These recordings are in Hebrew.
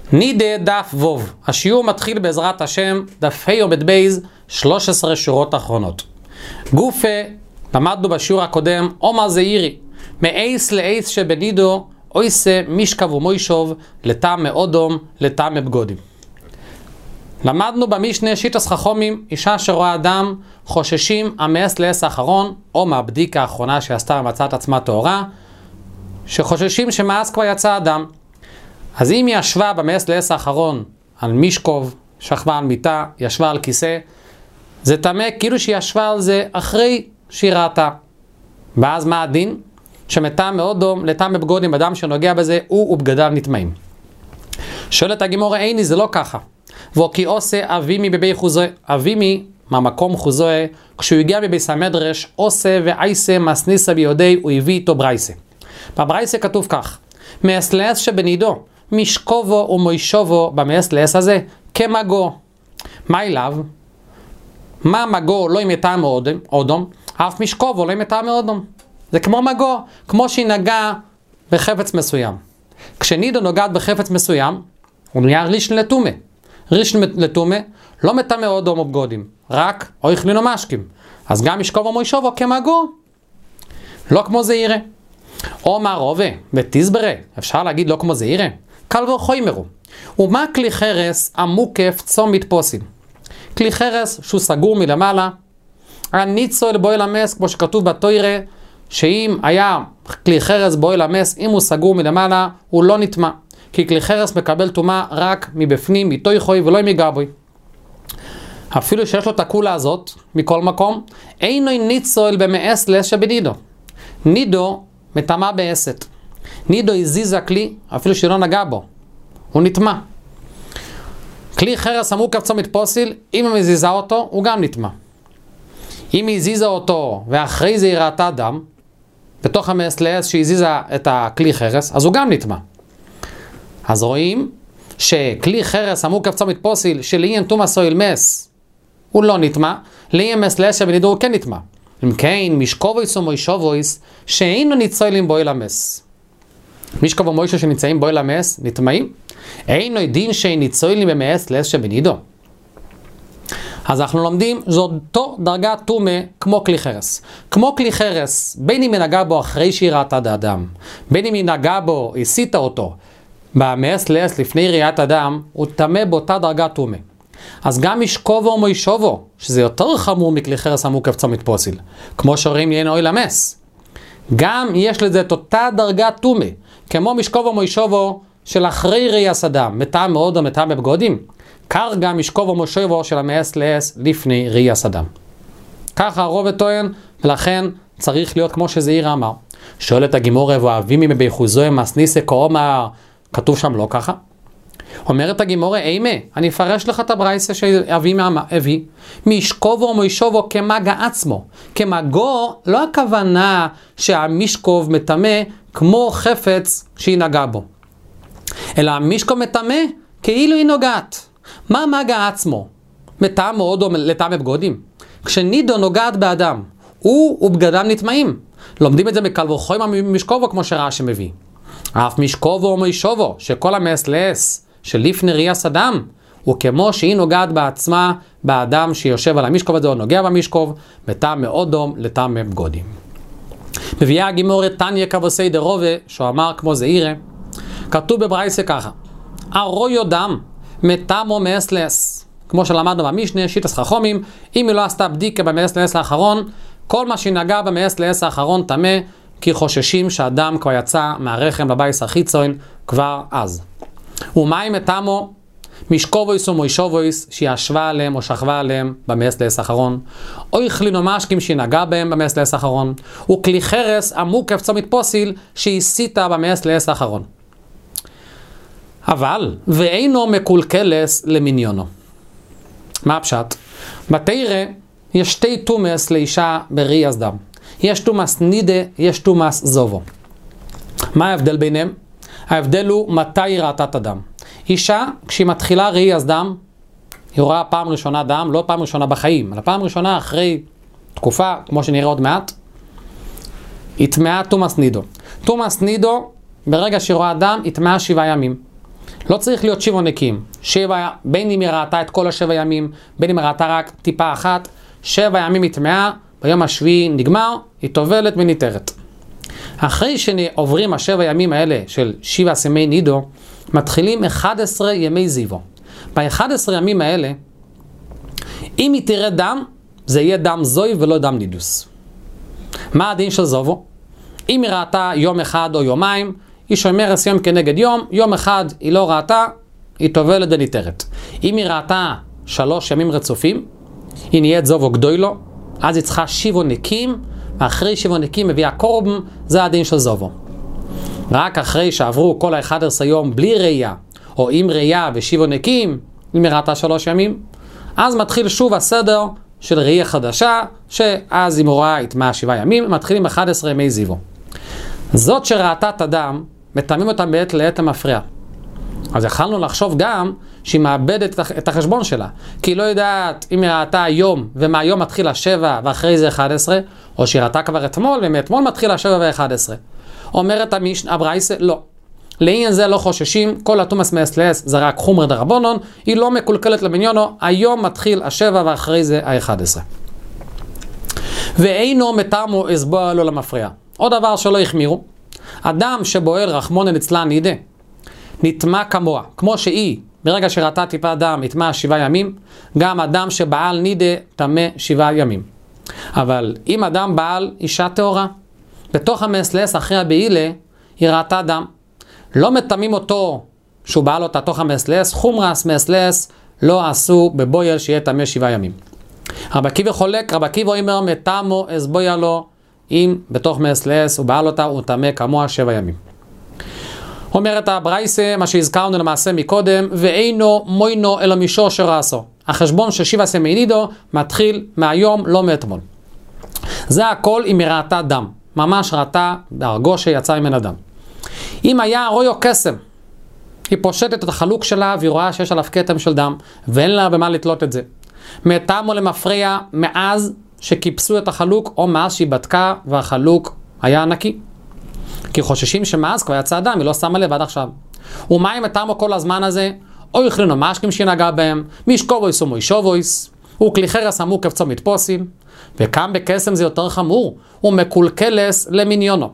נידה דף ווב. השיעור מתחיל בעזרת השם, דף ה' עמוד בייז, 13 שורות אחרונות. גופה, למדנו בשיעור הקודם, עומר זעירי, מאייס לאייס שבנידו, אויסה מישכב ומוישוב, לטעם מאודום, לטעם מבגודים. למדנו במשנה שיטס חכומים, אישה שרואה אדם, חוששים המאס לאס האחרון, או מהבדיקה האחרונה שעשתה ומצאת עצמה טהורה, שחוששים שמאס כבר יצא אדם. אז אם היא ישבה במאס לאס האחרון על מישכוב, שכבה על מיטה, ישבה על כיסא, זה תמה כאילו שהיא ישבה על זה אחרי שהיא ראתה. ואז מה הדין? שמטעם מאודום, לטעם מבגודים, אדם שנוגע בזה, הוא ובגדיו נטמעים. שואלת הגימורה, איני, זה לא ככה. וכי עושה אבימי בבי חוזוי, אבימי מהמקום חוזוי, כשהוא הגיע בביס המדרש, עושה ועייסה מסניסה ביודעי, הוא הביא איתו ברייסה. בברייסה כתוב כך, מאס לאס שבנידו, משכובו ומוישובו במאס לאס הזה, כמגו. מה אליו? מה מגו לא עם יטעם מאודום, אף משכובו לא עם יטעם מאודום. זה כמו מגו, כמו שהיא נגעה בחפץ מסוים. כשנידו נוגעת בחפץ מסוים, הוא נהיה רישן לטומא. רישן לטומא לא מטמא אודום או בגודים, רק אויכלין או משקים. אז גם משכוב או מוישובו כמגו, לא כמו זעירה. או מה רובה, ותסברה, אפשר להגיד לא כמו זעירה. קל וחומרו. ומה כלי חרס המוקף צומית פוסים? כלי חרס שהוא סגור מלמעלה, הניצול בועל המס, כמו שכתוב בתוירה, שאם היה כלי חרס בועל המס, אם הוא סגור מלמעלה, הוא לא נטמע. כי כלי חרס מקבל טומאה רק מבפנים, מתויכוי ולא מגבוי. אפילו שיש לו את הכולה הזאת, מכל מקום, אינו ניצול במאס לאס שבנידו. נידו מטמא באסת. נידו הזיזה כלי, אפילו שלא נגע בו. הוא נטמע. כלי חרס המוקף צומית פוסיל, אם היא מזיזה אותו, הוא גם נטמע. אם היא הזיזה אותו, ואחרי זה היא ראתה דם, בתוך המאס לאס שהזיזה את הכלי חרס, אז הוא גם נטמע. אז רואים שכלי חרס המוקף צומית פוסיל, שלאין תומא סויל מס, הוא לא נטמע, לאין מס לאס שבנידו הוא כן נטמע. אם כן, משכובויס ומוישובויס, שאינו ניצולים בו אל המס. משכוב ומוישו שנמצאים בו אל המס, נטמעים? אינו דין שניצולים במאס לאס שבנידו. אז אנחנו לומדים, זו אותו דרגת טומאה כמו כלי חרס. כמו כלי חרס, בין אם היא נגעה בו אחרי שהיא ראתה את האדם, בין אם היא נגעה בו, הסיטה אותו, במאס לאס לפני ראיית אדם, הוא טמא באותה דרגת טומאה. אז גם משכובו ומוישובו, שזה יותר חמור מכלי חרס המוקף צומית פוסיל, כמו שאומרים יין אוי למס. גם יש לזה את אותה דרגת טומאה, כמו משכובו ומוישובו של אחרי ראיית אדם, מטעם מאודום, מטעם בבגודים. כך גם משכובו ומוישובו של המאס לאס לפני ראיית אדם. ככה הרוב טוען, ולכן צריך להיות כמו שזעירה אמר. שואלת הגימורה, ואבימי מבי חוזוי מסניסה כאומר, כתוב שם לא ככה? אומרת הגימורה, אימה, אני אפרש לך את הברייסה שאבימי הביא, משכובו ומוישובו כמגע עצמו. כמגו, לא הכוונה שהמשכוב מטמא כמו חפץ שהיא נגעה בו. אלא המשכוב מטמא כאילו היא נוגעת. מה מגע עצמו? מטעם מאוד או לטעם בגודים. כשנידו נוגעת באדם, הוא ובגדם נטמעים. לומדים את זה בקל וחומר משכובו כמו שרש"י מביא. אף משכובו ומוישובו, שכל המאס לאס שלפני ראיית אדם, הוא כמו שהיא נוגעת בעצמה באדם שיושב על המשכוב הזה או נוגע במשכוב, מטעם מאודום לטעם בגודים. מביאה הגימורה תניא כבוסי דרובה, שהוא אמר כמו זעירה, כתוב בברייסה ככה, ארויו דם מטעם או מאס לאס, כמו שלמדנו במשנה, שיטס חכומים, אם היא לא עשתה בדיקה במאס לאס האחרון, כל מה שהיא נגעה במאס לאס האחרון טמא, כי חוששים שהאדם כבר יצא מהרחם לבייס החיצון כבר אז. ומה אם מטעמו? משכובויס ומוישובויס שישבה עליהם או שכבה עליהם במאס לאס האחרון, או הכלינו משקים שהיא נגעה בהם במאס לאס האחרון, וכלי חרס המוקף צומית פוסיל שהסיתה במאס לאס האחרון. אבל, ואינו מקולקלס למניונו. מה הפשט? בתורה יש שתי טומאס לאישה בראיית דם. יש טומאס נידה, יש טומאס זובו. מה ההבדל ביניהם? ההבדל הוא מתי היא ראתה את הדם. אישה, כשהיא מתחילה ראיית דם, היא רואה פעם ראשונה דם, לא פעם ראשונה בחיים, אלא פעם ראשונה אחרי תקופה, כמו שנראה עוד מעט, היא טמאה טומאס נידו. טומאס נידו, ברגע שהיא רואה דם, היא טמאה 7 ימים. לא צריך להיות 7 נקיים. 7, בין אם היא ראתה את כל 7 ימים, בין אם היא ראתה רק טיפה אחת, 7 ימים היא טמאה, ביום השביעי נגמר, היא טובלת וניתרת. אחרי שעוברים 7 ימים האלה של 7 ימי נידו, מתחילים 11 ימי זיוו. ב-11 ימים האלה, אם היא תראה דם, זה יהיה דם זוי ולא דם נידוס. מה הדין של זובו? אם היא ראתה יום אחד או יומיים, היא שומרת יום כנגד יום, יום אחד היא לא ראתה, היא טובלת וניתרת. אם היא ראתה 3 ימים רצופים, היא נהיית זובו גדולו, אז היא צריכה 7 נקים, ואחרי 7 נקים מביאה קורבן, זה הדין של זובו. רק אחרי שעברו כל ה-11 יום בלי ראייה, או עם ראייה ו7 נקים, אם היא ראתה 3 ימים, אז מתחיל שוב הסדר של ראייה חדשה, שאז אם הוא רואה את 7 ימים, מתחילים 11 ימי זיוו. זאת שראתה את הדם, מטעמים אותה בעת לעת המפריע. אז יכלנו לחשוב גם שהיא מאבדת את החשבון שלה, כי היא לא יודעת אם היא ראתה יום, ומהיום מתחיל 7 ואחרי זה 11, או שהיא ראתה כבר אתמול, ומאתמול מתחיל 7 ו11. אומרת הברייסה, לא. לעניין זה לא חוששים, כל התומס מאסלס זה רק חומר דרבנון, היא לא מקולקלת לבניונו, היום מתחיל 7 ואחרי זה 11. ואינו מטעמו הסבוע לו למפריע. עוד דבר שלא החמירו, אדם שבועל רחמונן אצלה נידה, נטמע כמוה, כמו שהיא, ברגע שראתה טיפה דם, נטמע 7 ימים, גם אדם שבעל נידה טמא 7 ימים. אבל אם אדם בעל אישה טהורה, בתוך המסלס אחרי הבעילה, היא ראתה דם. לא מטמאים אותו שהוא בעל אותה תוך המסלס, חומרס מסלס לא עשו בבויל שיהיה טמא 7 ימים. רבי עקיבא חולק, רבי עקיבא אומר מטעמו הסבויה לו, אם בתוך מסלס הוא בעל אותה הוא טמא כמוה 7 ימים. אומרת הברייסה, מה שהזכרנו למעשה מקודם, ואינו מוינו אלא מישור שראסו. החשבון של 7 ימי נידו מתחיל מהיום, לא מאתמול. זה הכל אם היא ראתה דם. ממש ראתה בהרגו שיצא ממנה דם. אם היה רויו קסם, היא פושטת את החלוק שלה והיא רואה שיש עליו כתם של דם, ואין לה במה לתלות את זה. מטעמו למפריע מאז שכיפסו את החלוק, או מאז שהיא בדקה והחלוק היה נקי. כי חוששים שמאז כבר יצא דם, היא לא שמה לב עד עכשיו. ומה אם מטעמו כל הזמן הזה? או יכלינו משקים שנגע בהם, מישקובויס או מוישובויס, וכלי חרס אמור קפצו מתפוסים, וכאן בקסם זה יותר חמור, הוא מקולקלס למיניונו.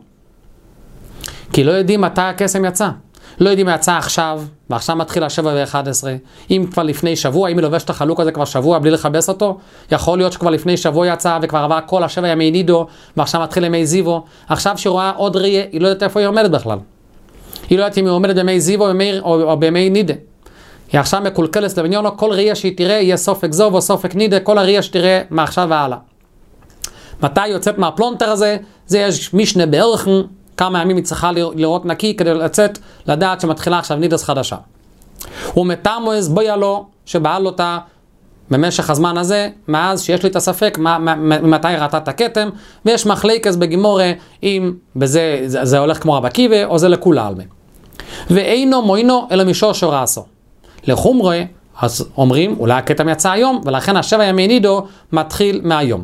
כי לא יודעים מתי הקסם יצא. לא יודעים יצא עכשיו, ועכשיו מתחיל 7 ו11. אם כבר לפני שבוע, אם היא לובש את החלוק הזה כבר שבוע בלי לחבס אותו, יכול להיות שכבר לפני שבוע יצא וכבר עבר כל 7 ימי נידו, ועכשיו מתחיל ימי זיוו. עכשיו שהיא רואה עוד ראייה, היא לא יודעת איפה היא עומדת בכלל. היא לא יודעת אם היא עומדת בימי זיוו או בימי נידה. היא עכשיו מקולקלת לבניונו, כל ראייה שהיא תראה יהיה סופק זוב או סופק נידה, כל הראייה שתראה מעכשיו והלאה. מתי היא יוצאת מהפלונטר הזה? זה יש משנה בערך כמה ימים היא צריכה לראות נקי כדי לצאת, לדעת שמתחילה עכשיו נידס חדשה. ומטעמו הסבויה לו שבעל אותה במשך הזמן הזה, מאז שיש לי את הספק ממתי ראתה את הכתם, ויש מחלקס בגימורה אם בזה זה הולך כמו רבי עקיבא או זה לכולה עלמה. ואינו מוינו אלא מישור שראסו. לחומרה, אז אומרים אולי הכתם יצא היום, ולכן 7 ימי נידו מתחיל מהיום.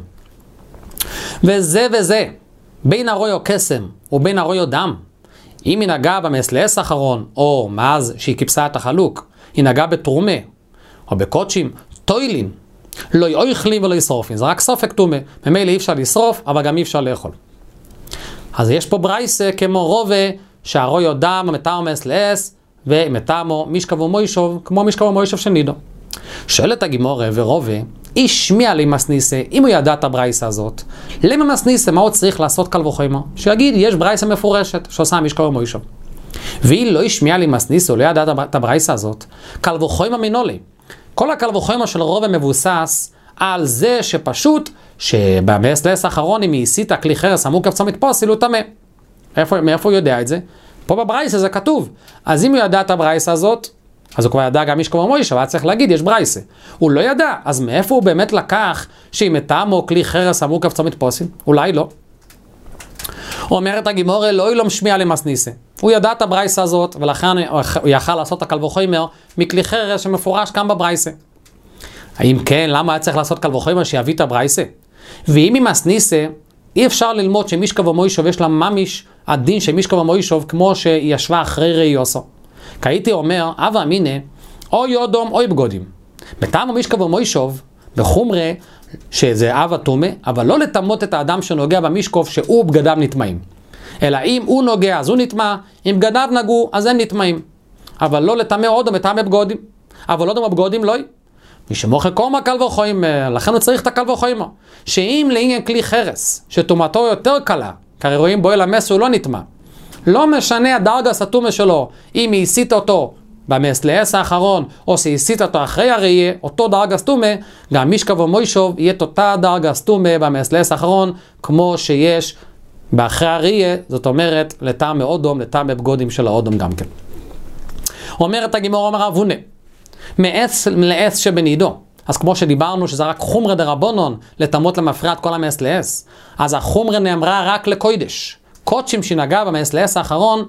וזה בין הרויו קסם ובין הרויו דם, אם היא נגעה במסלס האחרון, או מאז שהיא כיפסה את החלוק, היא נגעה בתרומה, או בקודשים, טוילין, לא יאכלים ולא ישרופין, זה רק סופק תומה, ממילא אי אפשר לשרוף, אבל גם אי אפשר לאכול. אז יש פה ברייסה כמו רובה, שהרויו דם, מטעמו מסלס, ומטעמו משכבו מוישוב, כמו משכבו מוישוב של נידו. שואלת הגימורה ורובה, השמיע לי מסניסה, אם הוא ידע את הברייסה הזאת, למה מסניסה, מה הוא צריך לעשות קל וחומר? שיגיד, יש ברייסה מפורשת שעושה משכבו מוישוב. והיא לא השמיע לי מסניסה, הוא לא ידע את הברייסה הזאת, קל וחומר מינולי. כל הקל וחומר של רובה מבוסס על זה שפשוט, שבמסלס האחרון, אם היא הסיטה כלי חרס, אמור קפצו מתפוס, אילו תמה. מאיפה הוא יודע את זה? פה בברייסה זה כתוב. אז אם הוא ידע את הברייסה הזאת, אז הוא כבר ידע גם משכבו מוישוב, היה צריך להגיד, יש ברייסה. הוא לא ידע, אז מאיפה הוא באמת לקח שאם מטעמו כלי חרס אמור קפצו מתפוסים? אולי לא. אומרת הגימורה, לא ילום שמיע למסניסה. הוא ידע את הברייסה הזאת, ולכן הוא יכל לעשות את הקל וחומר מכלי חרס שמפורש כאן בברייסה. האם כן, למה היה צריך לעשות קל וחומר שיביא את הברייסה? ואם היא מסניסה, אי אפשר ללמוד שמשכבו מוישוב יש לה ממיש הדין של משכבו מוישוב כמו שהיא ישבה אחרי ראיוסו. כי הייתי אומר, אבא אמינא, אוי אודום אוי בגודים. בטעם ומשכב ומוישוב, בחומרה, שזה אב הטומא, אבל לא לטמות את האדם שנוגע במשקוף שהוא בגדיו נטמעים. אלא אם הוא נוגע אז הוא נטמע, אם בגדיו נגעו אז הם נטמעים. אבל לא לטמא אודום את טמא בגודים. אבל אודום הבגודים לא. מי שמוכר קורמה קל וחומר, לכן הוא צריך את הקל וחומר. שאם לעניין כלי חרס, שטומאתו יותר קלה, כרי רואים בו אל המס הוא לא נטמע. לא משנה הדרגס הטומא שלו, אם היא הסיט אותו במסלעס האחרון, או שהסיט אותו אחרי הראייה, אותו דרגס טומא, גם משכב ומוישוב יהיה אותה דרגס טומא במסלעס האחרון, כמו שיש באחרי הראייה, זאת אומרת, לטעם אודום, לטעם בגודים של האודום גם כן. אומרת הגמרא, אומר אבונה, מעץ לעץ שבנידו. אז כמו שדיברנו שזה רק חומרה דרבנן לטמות למפרע את כל המסלעס, אז החומרה נאמרה רק לקוידש. קודשים שנגע במסלעס האחרון,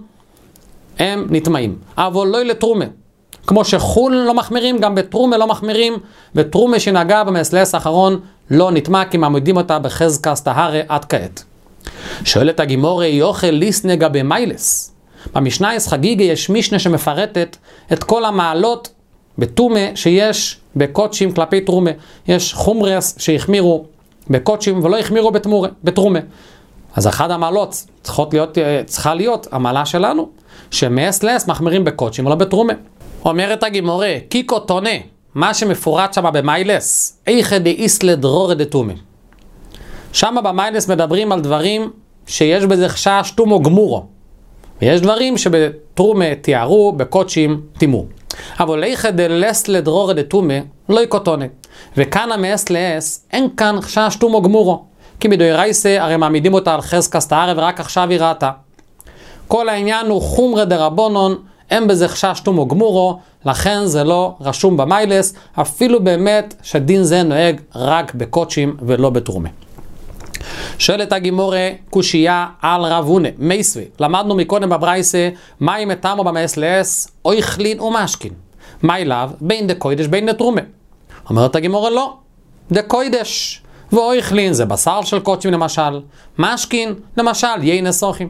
הם נטמעים. אבל לא לתרומה. כמו שחול לא מחמירים, גם בתרומה לא מחמירים, ותרומה שנגע במסלעס האחרון לא נטמע, כי מעמידים אותה בחזקה סטהרה עד כעת. שואלת הגמרא, יוכל ליסנגה במיילס. במשנה חגיגה יש משנה שמפרטת את כל המעלות בתרומה שיש בקודשים כלפי תרומה. יש חומרס שהחמירו בקודשים ולא החמירו בתרומה. אז אחד המעלות צריכה להיות המעלה שלנו, שמאס מחמירים בקודשים ולא בתרומה. אומרת הגמרא, קיקו תונה, מה שמפורט שם במיילס, איכא דאיסלא דרורא דתומא. שם במיילס מדברים על דברים שיש בזה חשש תומו גמורו. ויש דברים שבתרומה תיארו, בקודשים תימו. אבל איכא דלסלא דרורא דתומא, לא יקוטונה. וכאן המאס לאס, אין כאן חשש תומו גמורו. כי מדאורייתא הרי מעמידים אותה על חזקה סטהרה ורק עכשיו היא ראתה. כל העניין הוא חומרה דרבנן, אין בזה חשש תומו גמורו, לכן זה לא רשום במיילס, אפילו באמת שדין זה נוהג רק בקודשים ולא בתרומה. שואלת הגמרא קושייה על רב הונא, מייסווה. למדנו מקודם בברייתא, מים מטעמו במסלעס, אוכלין ומשכין. מה אליו? בין דקוידש בין דתרומה. אומרת הגמרא לא, דקוידש ואוכלין זה בשר של קודשים למשל, משכין למשל יין סוחים.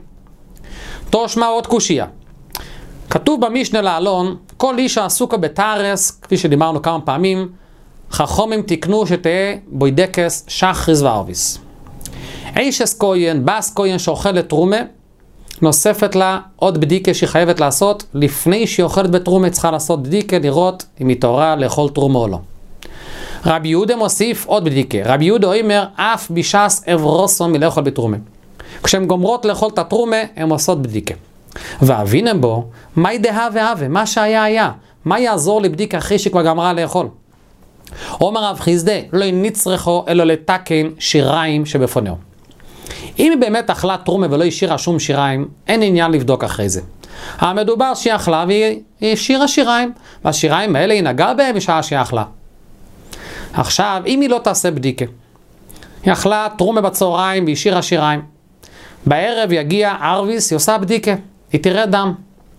תושמע עוד קושייה. כתוב במשנה לעלון, כל איש העסוקה בתארס, כפי שדיברנו כמה פעמים, חכמים תקנו שתהיה בוידקס שחריס וערביס. אישס כהן, בס כהן שאוכלת תרומה, נוספת לה עוד בדיקה שהיא חייבת לעשות, לפני שהיא אוכלת בתרומה צריכה לעשות בדיקה, לראות אם היא תורה לאכול תרומה או לא. רבי יהודה מוסיף עוד בדיקה. רבי יהודה אומר, אף בישס אברוסו מלאכול בתרומה. כשהן גומרות לאכול את התרומה, הן עושות בדיקה. ואבינם בו, מה ידעה והווה? מה שהיה היה. מה יעזור לבדיקה אחרי שכבר גמרה לאכול? אומר רב חיסדא, לא נצרכו אלא לתקן שיריים שבפונהו. אם היא באמת אכלה תרומה ולא השאירה שום שיריים, אין עניין לבדוק אחרי זה. המדובר שהיא אכלה והיא השאירה שיריים, והשיריים האלה היא נגעה בהם בשעה שהיא אכלה. עכשיו, אם היא לא תעשה בדיקה, היא אכלה תרומה בצהריים והשאירה שיריים, בערב יגיע ערביס, היא עושה בדיקה, היא תראה דם.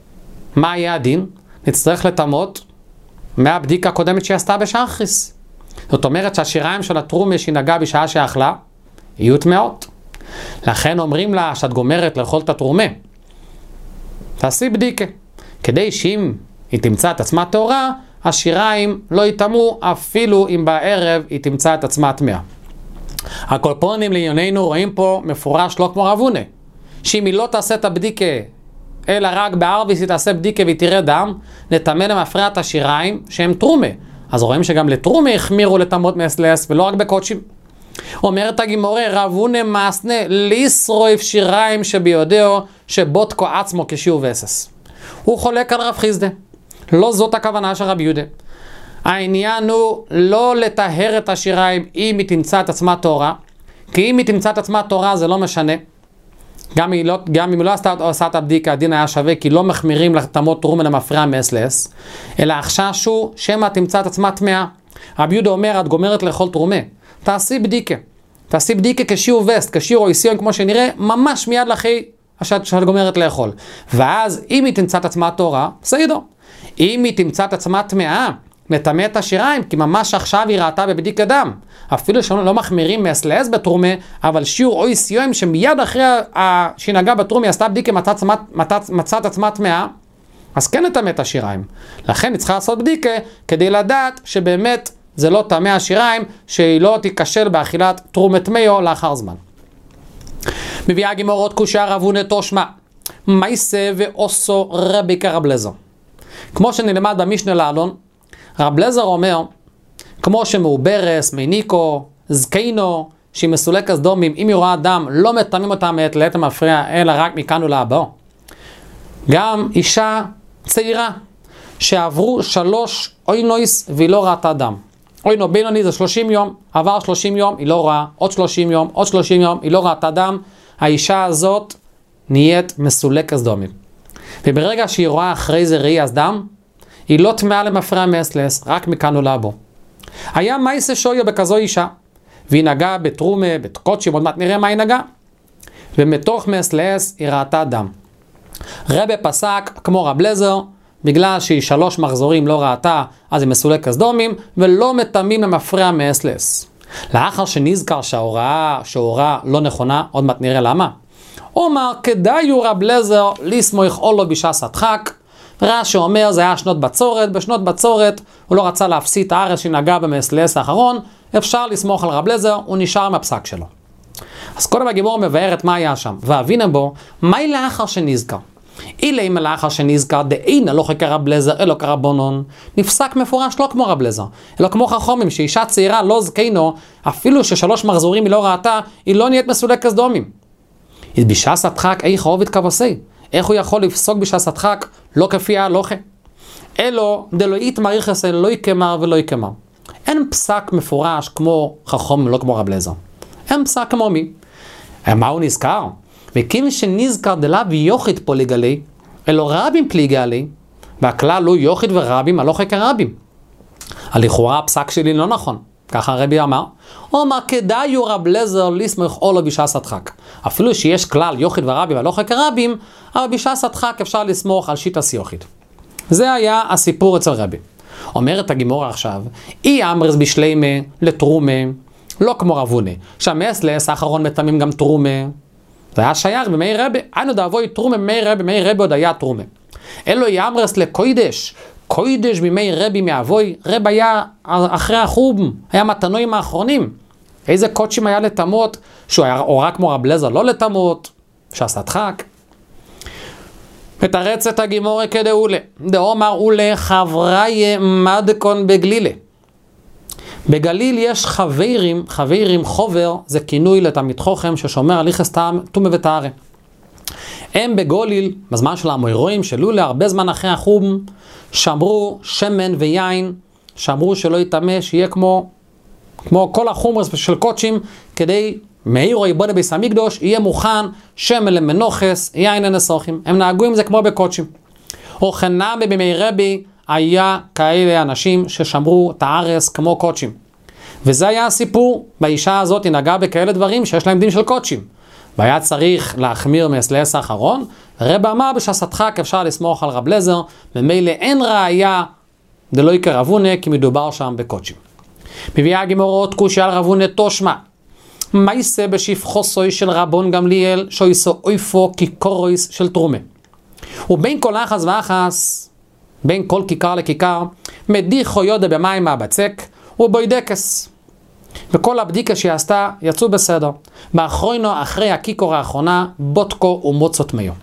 מה יהיה הדין? נצטרך לטמות מהבדיקה הקודמת שהיא עשתה בשחריס. זאת אומרת שהשיריים של התרומה שהיא נגעה בשעה שאכלה, יהיו טמאות. לכן אומרים לה שאת גומרת לאכול את התרומה, תעשי בדיקה, כדי שאם היא תמצא את עצמה טהורה, השיריים לא יטמאו אפילו אם בערב היא תמצא את עצמה טמאה. הקולפונים לענייננו רואים פה מפורש לא כמו רב הונא, שאם היא לא תעשה את הבדיקה, אלא רק בערביס היא תעשה בדיקה והיא תראה דם, נטמא למפרע את השיריים שהם תרומה. אז רואים שגם לתרומה החמירו לטמאות מסלעס ולא רק בקודשים. אומרת הגמרא, רב הונא מסנה לשרוף שיריים שביודעו שבודקו עצמו כשיעור וסס. הוא חולק על רב חיסדא. לא זאת הכוונה של רבי יהודה. העניין הוא לא לטהר את השיריים אם היא תמצא את עצמה טהורה, כי אם היא תמצא את עצמה טהורה זה לא משנה. גם אם היא לא עושה את הבדיקה, הדין היה שווה, כי לא מחמירים לטמאות תרומה למפרע מסלעס, אלא החשש הוא שמא תמצא את עצמה טמאה. רבי יהודה אומר, את גומרת לאכול תרומה, תעשי בדיקה. תעשי בדיקה כשיעור וסט, כשיעור איסיון, כמו שנראה, ממש מיד לאחרי שאת גומרת לאכול. ואז אם היא תמצא את עצמה טהורה, בסדר. אם היא תמצא את עצמה טמאה, נטמא את השיריים, כי ממש עכשיו היא ראתה בבדיקת דם. אפילו שלא מחמירים מסלעס בתרומה, אבל שיעור או איסיון שמיד אחרי שהיא נגעה בתרומה, עשתה בדיקה מצאת עצמה טמאה, אז כן נטמא את השיריים. לכן היא צריכה לעשות בדיקה כדי לדעת שבאמת זה לא טמא השיריים, שהיא לא תיכשל באכילת תרומת מאו לאחר זמן. מביאה הגמרא עוד קושיה רב הונא תושמע, מייסה ועושו רבי כרב אליעזר. כמו שנלמד במשנה לעלון, רב אליעזר אומר, כמו שמעוברס, מיניקו, זקנו, שהיא מסולקת סדומים, אם היא רואה דם, לא מטמאים אותה מעת לעת המפריע, אלא רק מכאן ולהבא. גם אישה צעירה, שעברו 3 אוינויס והיא לא ראתה דם. אוינו בינוני זה 30 יום, עבר 30 יום, היא לא רואה, עוד 30 יום, עוד 30 יום, היא לא ראתה דם, האישה הזאת נהיית מסולקת סדומים. וברגע שהיא רואה אחרי זה ראי אז דם, היא לא טמאה למפריע מאסלס, רק מכאן ולהבא. היה מייסה שויה בכזו אישה, והיא נגעה בתרומה, בקודשים, עוד מעט נראה מה היא נגעה. ומתוך מאסלס היא ראתה דם. רבי פסק כמו רב אליעזר, בגלל שהיא 3 מחזורים לא ראתה, אז היא מסולקת סדומים, ולא מטמאים למפריע מאסלס. לאחר שנזכר שההוראה לא נכונה, עוד מעט נראה למה. אומר, כדאי הוא רב אליעזר לסמוך אולו בשעת הדחק. רש"י אומר, זה היה שנות בצורת, בשנות בצורת הוא לא רצה להפסיד את הארץ שנגע במאסלס האחרון, אפשר לסמוך על רב אליעזר, הוא נשאר עם הפסק שלו. אז קודם הגמרא מבארת מה היה שם, ואבינה בו, מהי לאחר שנזכר? אילי אם לאחר שנזכר, דאינה לא כרב אליעזר, אלא כרבנן, נפסק מפורש לא כמו רב אליעזר, אלא כמו חכמים, שאישה צעירה לא זקנו, אפילו ש3 מחזורים היא לא ראתה, היא לא נהיית מסולקת סדומים. בשעת הדחק, איך עובד כבוסי? איך הוא יכול לפסוק בשעת הדחק? לא כפי ההלכה. אלו דלא איתמר יחס אלא לא יקמר ולא יקמר. אין פסק מפורש כמו חכם, לא כמו רב אליעזר. אין פסק כמו מי. מה הוא נזכר? וכיוון שנזכר דלאו יוחיד פוליגלי, אלו רבים פליגלי, והכלל הוא יוחיד ורבים, הלכה כרבים. לכאורה הפסק שלי לא נכון. ככה הרבי אמר. הוא אמר, כדאי הוא רב אליעזר לסמוך אולו בשעת הדחק. אפילו שיש כלל יוחיד ורבים והלכה כרבים, אבל בשעת הדחק אפשר לסמוך על שיטת יוחיד. זה היה הסיפור אצל רבי. אומרת הגמרא עכשיו, אי אמרס בשלימה לתרומה, לא כמו רב הונא, שהמאסלס האחרון מטמאים גם תרומה. זה היה שייך במי רבי, היינו דאבוי תרומה במי רבי עוד היה תרומה. אלו אי אמרס לקוידש, קוידש במי רבי מאבוי, רב היה אחרי החוב, היה מתנועים האחרונים. איזה קודשים היה לטמות, שהוא היה אורה כמו רב אליעזר לא לטמות, שעשה דחק. מתרצת הגמרא כדאולה, דאמר אולה חברי מדקון בגלילה. בגליל יש חברים חובר, זה כינוי לתלמיד חכם ששומר על יחס טומאה וטהרה. הם בגוליל, בזמן של המוירואים, שלו להרבה זמן אחרי החום, שמרו שמן ויין, שמרו שלא יטמא, שיהיה כמו כל החומרס של קודשים, כדי מאירו יבונה ביס המקדוש, יהיה מוכן שמן למנוחס, יין לנסוחים. הם נהגו עם זה כמו בקודשים. או חנם במי רבי, היה כאלה אנשים ששמרו את הארץ כמו קודשים. וזה היה הסיפור, באישה הזאת היא נגעה בכאלה דברים שיש להם דין של קודשים. והיה צריך להחמיר מאסלס האחרון, רב אמר בשעת הדחק אפשר לסמוך על רב אליעזר, ומילא אין ראיה דלא יקרא רב הונא, כי מדובר שם בקודשים. מביאה הגמרא עוד קושיה על רב הונא תושמע, מייסה בשפחוסוי של רבון גמליאל, שויסו אויפו כיקורויס של תרומה. ובין כל אחס ואחס, בין כל כיכר לכיכר, מדיחו יודע במים מהבצק, ובוידקס. וכל הבדיקה שהיא עשתה יצאו בסדר. באחרונו, אחרי הכיכור האחרונה, בוטקו ומוצות מיו.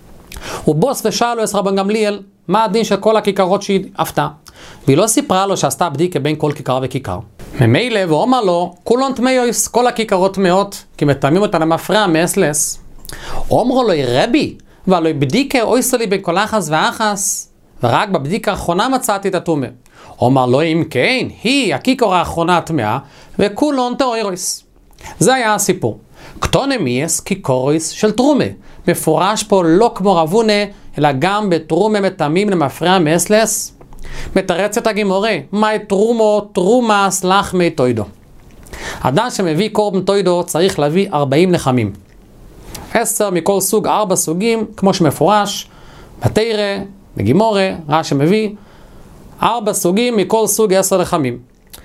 ובוס ושאלו את רבן גמליאל, מה הדין של כל הכיכרות שהיא עפתה? והיא לא סיפרה לו שעשתה בדיקה בין כל כיכר וכיכר. ממילא ואומר לו, כולון תמיוס, כל הכיכרות טמאות, כי מטמאים אותה למפרע מאסלס. אומרו לו, רבי, ולא בדיקה אויסו לי בין כל אחס ואחס, ורק בבדיקה האחרונה מצאתי את הטומאה. אומר לו, אם כן, היא הכיכור האחרונה טמאה, וכולון תאוירויס. זה היה הסיפור. קטונה מייס כיכורויס של תרומה. מפורש פה לא כמו רב הונא, אלא גם בתרומה מטמאים למפרע מאסלס. מתרצת הגמרא, מהי תרומו, תרומס לחמי תוידו. אדם שמביא קורבן תוידו צריך להביא 40 לחמים. 10 מכל סוג, 4 סוגים, כמו שמפורש, בתרא, בגמרא, רש"י מביא 4 סוגים, מכל סוג 10 לחמים.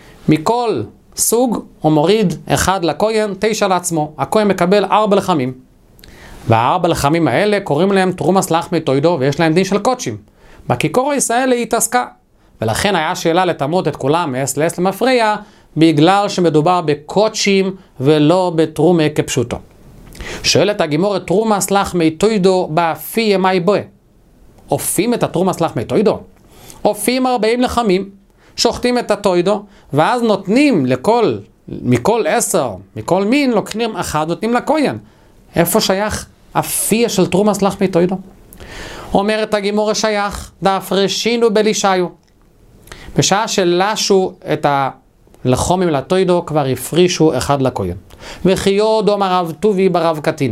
מכל סוג הוא מוריד 1 לכהן, 9 לעצמו. הכהן מקבל 4 לחמים. וה4 לחמים האלה קוראים להם תרומס לחמי תוידו, ויש להם דין של קודשים. בכיכורו ישראל היא התעסקה. ולכן היה שאלה לתמות את כולם מאס לאס למפרע, בגלל שמדובר בקודשים ולא בתרומה כפשוטו. שואלת הגימורת, תרומס לחמי תוידו באפי ימי בואה. אופים את התרומס לחמי תוידו? אופים 40 לחמים, שוחטים את התוידו, ואז נותנים מכל 10, מכל מין, לוקחים אחד, נותנים לכהן. איפה שייך אפיה של תרומס לחמי תוידו? אומרת הגימורת שייך, דאפרשינו בלישיו. בשעה שלשו את הלחומים לתוידו, כבר הפרישו אחד לכהן. וחיו דום הרב טובי ברב קטינה.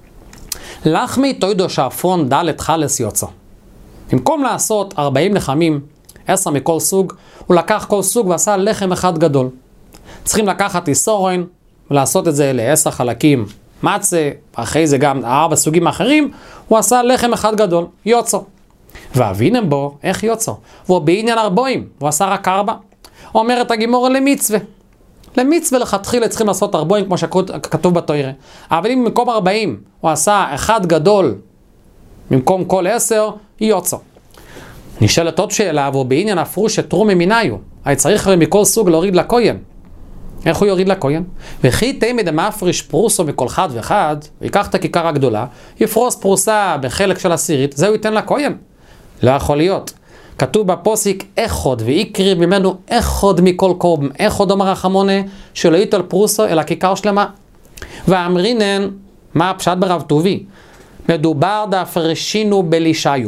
לחמי תוידו שעפרון דלת חלס יוצא. במקום לעשות 40 לחמים, 10 מכל סוג, הוא לקח כל סוג ועשה לחם אחד גדול. צריכים לקחת איסורן ולעשות את זה ל10 חלקים מצה, אחרי זה גם 4 סוגים אחרים, הוא עשה לחם אחד גדול, יוצא. ואבינם בו, איך יוצא? והוא בעניין 40, הוא עשה רק 4. אומרת הגימורה למצווה. למצווה לכתחילה צריכים לעשות 40 כמו שכתוב בתורה. אבל אם במקום 40 הוא עשה אחד גדול במקום כל 10, יוצא. נשאלת עוד שאלה, והוא בעניין הפרוש שתרומי מיניו. היה צריך מכל סוג להוריד לכהן. איך הוא יוריד לכהן? וכי תמיד המפריש פרוסו מכל חד וחד, ויקח את הכיכר הגדולה, יפרוס פרוסה בחלק של עשירית, זה הוא ייתן לכהן. לא יכול להיות. כתוב בפוסיק אחד, ויקריב ממנו אחד מכל קורבן, אחד אומר החמונה, שלא ייטול פרוסו אלא כיכר שלמה. ואמרינן, מה הפשט ברב טובי? מדובר דאפרשינו בלישיו.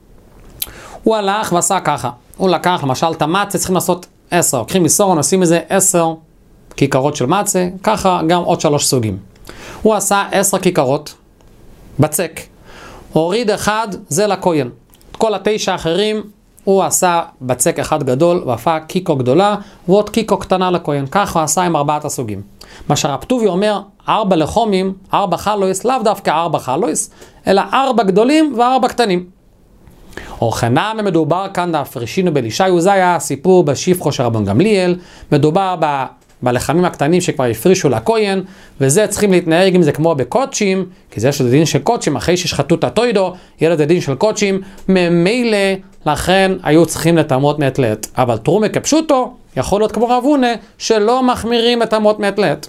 הוא הלך ועשה ככה. הוא לקח למשל את המצה, צריכים לעשות 10. לוקחים מסורון, עושים איזה 10 כיכרות של מצה, ככה גם עוד 3 סוגים. הוא עשה 10 כיכרות, בצק. הוריד אחד, זה לכהן. כל 9 האחרים, הוא עשה בצק אחד גדול, והפך קיקו גדולה, ועוד קיקו קטנה לכהן. ככה הוא עשה עם 4 הסוגים. מה שהרב טובי אומר, 4 לחומים, 4 חלויס, לאו דווקא 4 חלויס, אלא 4 גדולים ו4 קטנים. אורחנם מדובר כאן דאפרשינו בלישיו, זה היה הסיפור בשפחו של רבן גמליאל, מדובר בלחמים הקטנים שכבר הפרישו לכהן, וזה צריכים להתנהג עם זה כמו בקודשים, כי זה יש דין של קודשים, אחרי ששחטו את התוידו, יהיה לזה דין של קודשים, ממילא לכן היו צריכים לטמות מעת לעת. אבל תרומה כפשוטו, יכול להיות כמו רב הונא, שלא מחמירים לטמות מעת לעת.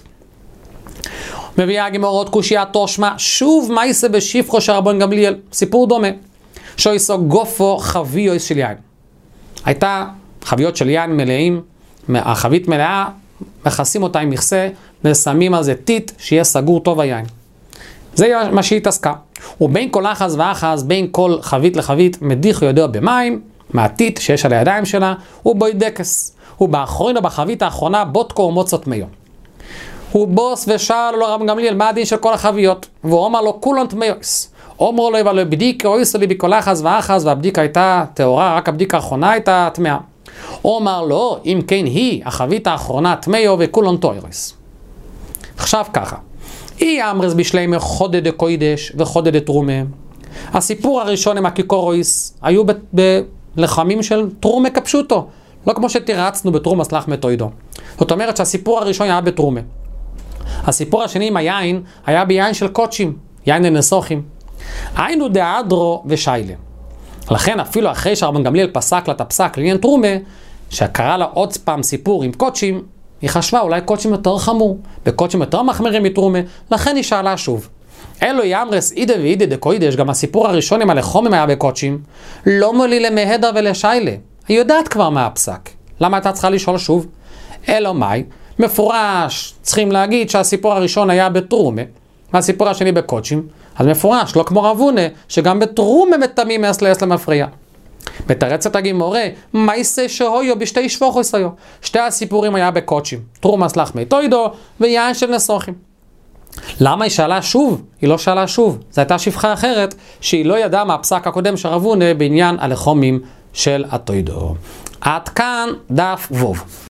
מביאה הגמרא קושיה תושמע, שוב מייסה בשפחו של רבן גמליאל, סיפור דומה. שויסו גופו חביות של יין. הייתה חביות של יין מלאים, החבית מלאה, מכסים אותה עם מכסה, ושמים על זה טיט, שיהיה סגור טוב היין. זה מה שהיא התעסקה. ובין כל אחז ואחז, בין כל חבית לחבית, מדיח יודע במים, מהטיט שיש על הידיים שלה, ובוידקס. ובאחרונה, בחבית האחרונה, בוטקו ומוצות מיו. הוא בוס ושאל לו רב גמליאל, מה הדין של כל החביות? והוא אומר לו, כולן תמיוס. אומר לו, אבל בדיק אויסו לי בכל אחז ואחז, והבדיקה הייתה טהורה, רק הבדיקה האחרונה הייתה טמאה. הוא אמר לו, אם כן היא, החבית האחרונה טמאו וכולן טהוריס. עכשיו ככה, אי אמרס בשלמי חודד דקוידש וחודד דתרומה. הסיפור הראשון עם הכיכורויס היו בלחמים של תרומה כפשוטו, לא כמו שתירצנו בתרומס לחמי תוידו. זאת אומרת שהסיפור הראשון היה בתרומה. הסיפור השני עם היין היה ביין של קודשים, יין לנסוחים. היינו דאדרו ושיילה. לכן אפילו אחרי שרבן גמליאל פסק לה את הפסק לעניין תרומה, שקרא לה עוד פעם סיפור עם קודשים, היא חשבה אולי קודשים יותר חמור, בקודשים יותר מחמירים מתרומה, לכן היא שאלה שוב. אלו יאמרס אידה ואידה דקוידש, גם הסיפור הראשון עם הלחומים היה בקודשים, לא מולי למהדר ולשיילה. היא יודעת כבר מה הפסק. למה הייתה צריכה לשאול שוב? אלו מאי, מפורש, צריכים להגיד שהסיפור הראשון היה בתרומה, והסיפור השני בקודשים, אז מפורש, לא כמו רב הונא, שגם בתרומה מטמאים מאס לאס למפרע. מתרצת הגימורה, מייסה שהויו בשתי שבוכוס היו. שתי הסיפורים היה בקודשים, תרומס לחמי תוידו ויין של נסוחים. למה היא שאלה שוב? היא לא שאלה שוב. זו הייתה שפחה אחרת, שהיא לא ידעה מהפסק הקודם של רב הונא בעניין הלחומים של התוידו. עד כאן דף ווב.